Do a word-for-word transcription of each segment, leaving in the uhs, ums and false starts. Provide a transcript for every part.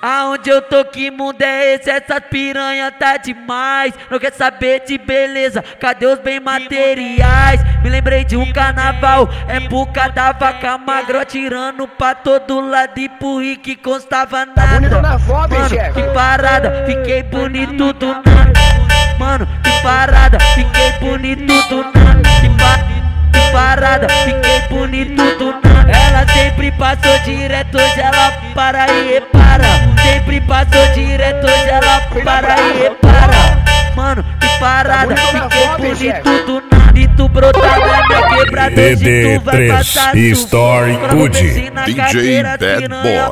Aonde eu tô, que mundo é esse? Essa piranha tá demais. Não quer saber de beleza, cadê os bem materiais? Me lembrei de um carnaval, época da vaca magra, atirando pra todo lado e pro que constava nada. Mano, que parada, fiquei bonito do nada. Mano, que parada, fiquei bonito do nada. Que, pa que parada, fiquei bonito do nada. Ela sempre passou direto, hoje ela para e repara. Sempre passou direto, hoje ela para e repara. Mano, que parada, fiquei bonito do nada. E tu brotar na minha quebrada, hoje tu vai passar Story Good D J Bad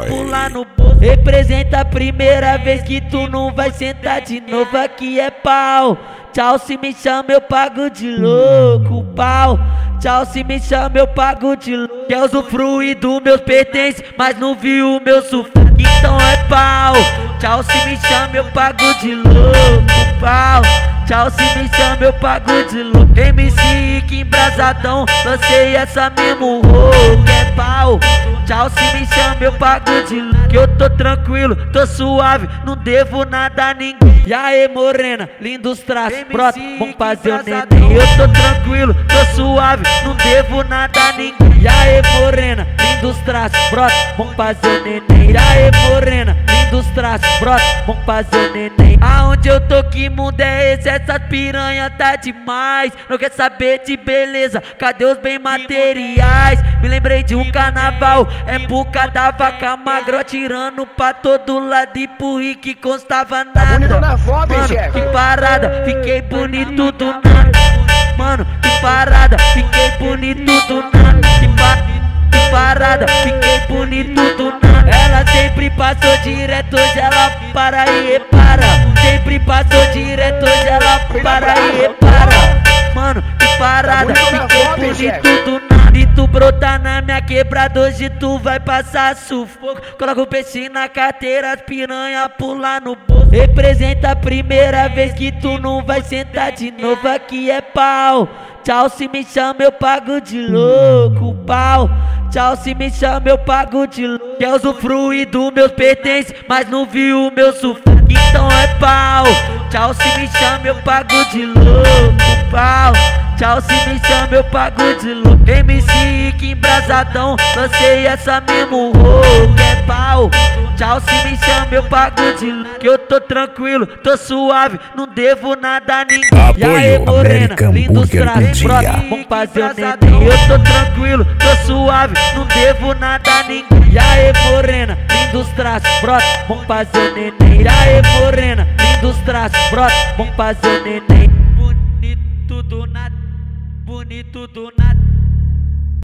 Boy. Representa a primeira vez que tu não vai sentar de novo, aqui é pau. Tchau, se me chama eu pago de louco, pau. Tchau, se me chama eu pago de louco. Quer usufruir dos meus pertences, mas não viu o meu sufoco, então é pau. Tchau, se me chama eu pago de louco, pau. Tchau, se me chama eu pago de louco. M C que embrasadão, lancei essa mesmo rouco, é pau. Tchau, se me chama eu pago de louco. Que eu tô tranquilo, tô suave, não devo nada a ninguém. E aí, morena, lindos traços, brota, vamos fazer o neném. Eu tô tranquilo, tô suave, não devo nada a ninguém. E aí, morena, lindos traços, brota, vamos fazer o neném. E aí, morena, lindos traços, brota, vamos fazer o neném. Aonde eu tô, que mundo é esse? Essa piranha tá demais. Não quer saber de beleza, cadê os bem materiais? Me lembrei de um carnaval, época da vaca magra, atirando pra todo lado e pro que constava nada. Mano, que parada, fiquei bonito do nada. Mano, que parada, fiquei bonito do nada. Que, pa que parada, fiquei bonito do nada. Ela sempre passou direto, hoje ela para e repara. Sempre passou direto, hoje ela para e repara. Mano, que parada, fiquei bonito do nada. E tu brotar na minha quebrada, hoje tu vai passar sufoco. Coloca o peixe na carteira, as piranha pular no bolso. Representa a primeira vez que tu não vai sentar de novo, aqui é pau. Tchau, se me chama eu pago de louco, pau. Tchau, se me chama eu pago de louco. Quer usufruir dos meus pertences, mas não viu o meu sufoco, então é pau. Tchau, se me chama eu pago de louco, pau. Tchau, se me chama eu pago de louco. M C que embrasadão, lancei essa mesmo rouco, é pau. Tchau, se me chama eu pago de louco. Que eu tô tranquilo, tô suave, não devo nada a ninguém. E aí, morena, lindos traços, brota, vamos fazer o neném. Eu tô tranquilo, tô suave, não devo nada a ninguém. E aí, morena, lindos traços, brota, vamos fazer o neném. E aí, morena, lindos traços, brota, vamos fazer o neném. Bonito do nada, bonito do nada.